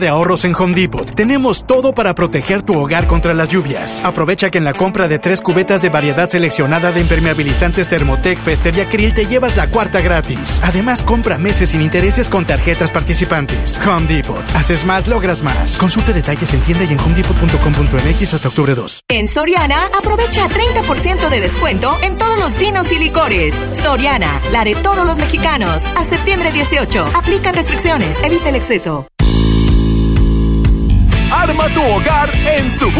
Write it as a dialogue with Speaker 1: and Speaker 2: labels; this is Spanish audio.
Speaker 1: De ahorros en Home Depot. Tenemos todo para proteger tu hogar contra las lluvias. Aprovecha que en la compra de 3 cubetas de variedad seleccionada de impermeabilizantes Thermotec, Fester y Acril te llevas la cuarta gratis. Además, compra meses sin intereses con tarjetas participantes. Home Depot. Haces más, logras más. Consulta detalles en tienda y en homedepot.com.mx hasta octubre 2.
Speaker 2: En Soriana, aprovecha 30% de descuento en todos los vinos y licores. Soriana, la de todos los mexicanos. A septiembre 18. Aplican restricciones. Evita el exceso.
Speaker 3: Arma tu hogar en Suburbia.